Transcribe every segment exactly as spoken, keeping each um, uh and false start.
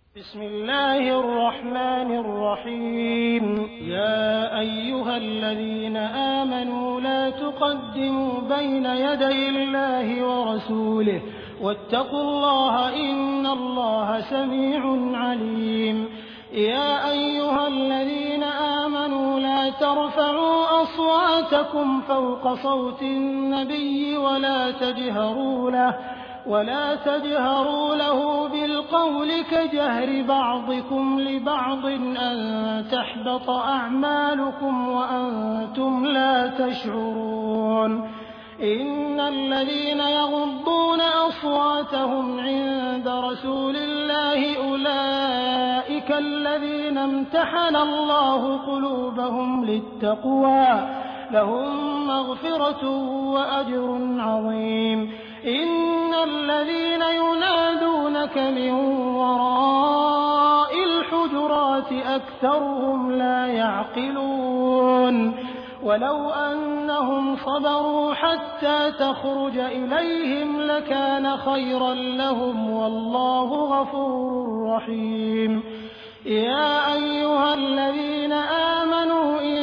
بسم الله الرحمن الرحيم. يا أيها الذين آمنوا لا تقدموا بين يدي الله ورسوله واتقوا الله إن الله سميع عليم. يا أيها الذين آمنوا لا ترفعوا أصواتكم فوق صوت النبي ولا تجهروا له ولا تجهروا له بالقول كجهر بعضكم لبعض أن تحبط أعمالكم وأنتم لا تشعرون. إن الذين يغضون أصواتهم عند رسول الله أولئك الذين امتحن الله قلوبهم للتقوى لهم مغفرة وأجر عظيم. إن الذين ينادونك من وراء الحجرات أكثرهم لا يعقلون. ولو أنهم صبروا حتى تخرج إليهم لكان خيرا لهم والله غفور رحيم. يا أيها الذين آمنوا إن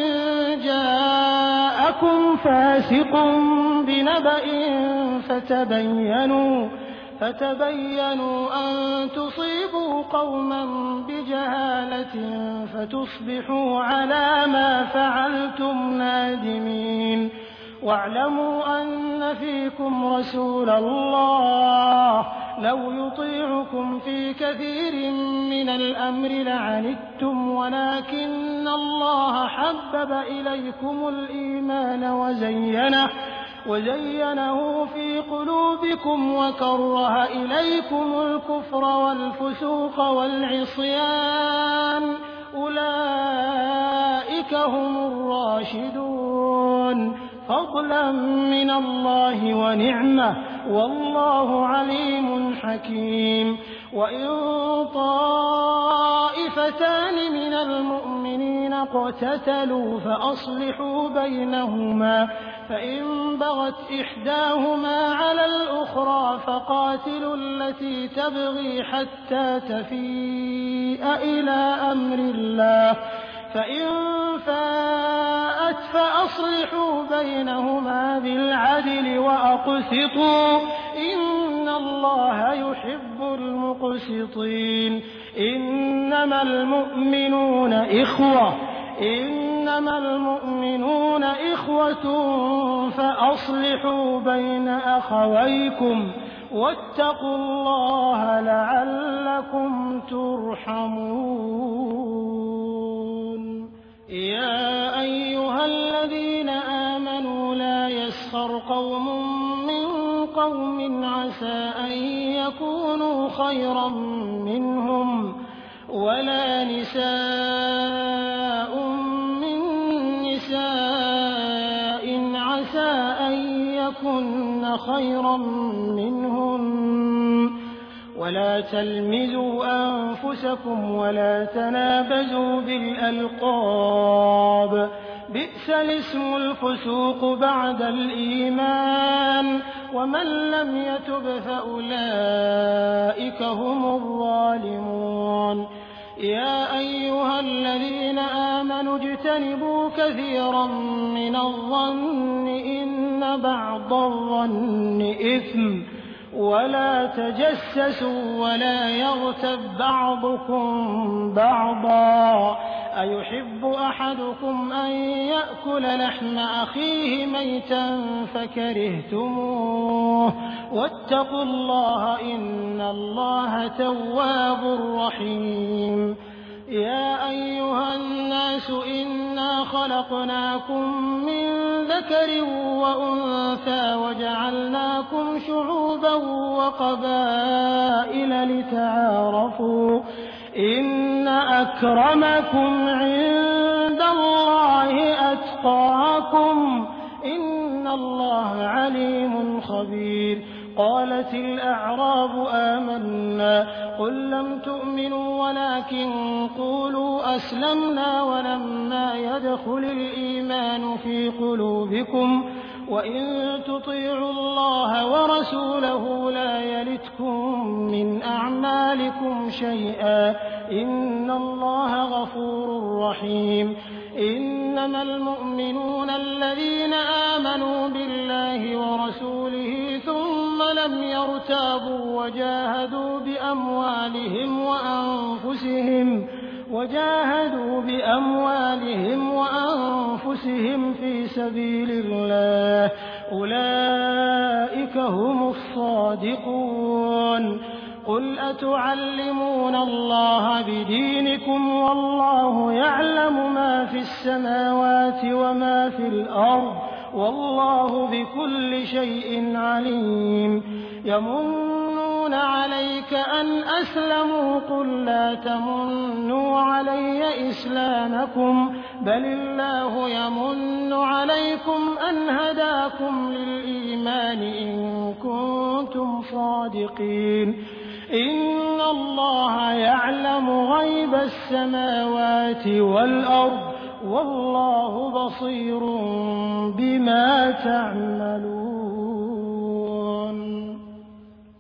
جاءكم فاسق بنبأ فتبينوا فتبينوا أن تصيبوا قوما بجهالة فتصبحوا على ما فعلتم نادمين. واعلموا أن فيكم رسول الله لو يطيعكم في كثير من الأمر لعنتم ولكن الله حبب إليكم الإيمان وزينه وزينه في قلوبكم وكره إليكم الكفر والفسوق والعصيان أولئك هم الراشدون فضلا من الله ونعمة والله عليم حكيم. وإن طائفتان من المؤمنين اقتتلوا فأصلحوا بينهما فإن بغت إحداهما على الأخرى فقاتلوا التي تبغي حتى تفيء إلى أمر الله فإن فاءت فأصلحوا بينهما بالعدل وأقسطوا إن الله يحب المقسطين. إنما المؤمنون إخوة إنما المؤمنون إخوة فأصلحوا بين أخويكم واتقوا الله لعلكم ترحمون. يا أيها الذين آمنوا لا يسخر قوم من قوم عسى أن يكونوا خيرا منهم ولا نساء من نساء عسى أن يكن خيرا منهن ولا تلمزوا أنفسكم ولا تنابزوا بالألقاب بئس الاسم الفسوق بعد الإيمان ومن لم يتب فأولئك هم الظالمون. يا أيها الذين آمنوا اجتنبوا كثيرا من الظن إن بعض الظن إثم ولا تجسسوا ولا يغتب بعضكم بعضا أيحب أحدكم أن يأكل لحم أخيه ميتا فكرهتموه واتقوا الله إن الله تواب رحيم. يا أيها الناس إنا خلقناكم من ذكر وأنثى وجعلناكم شعوبا وقبائل لتعارفوا إن أكرمكم عند الله أتقاكم إن الله عليم خبير. قالت الأعراب آمنا قل لم تؤمنوا ولكن قولوا أسلمنا ولما يدخل الإيمان في قلوبكم وإن تطيعوا الله ورسوله لا يلتكم من أعمالكم شيئا إن الله غفور رحيم إنما المؤمنون الذين آمنوا بالله ورسوله ثم لم يرتابوا وجاهدوا بأموالهم وأنفسهم وجاهدوا بأموالهم وأنفسهم في سبيل الله أولئك هم الصادقون قل أتعلمون الله بدينكم والله يعلم ما في السماوات وما في الأرض والله بكل شيء عليم يمنون عليك أن أسلموا قل لا تمنوا علي إسلامكم بل الله يمن عليكم أن هداكم للإيمان إن كنتم صادقين إن الله يعلم غيب السماوات والأرض والله بصير بما تعملون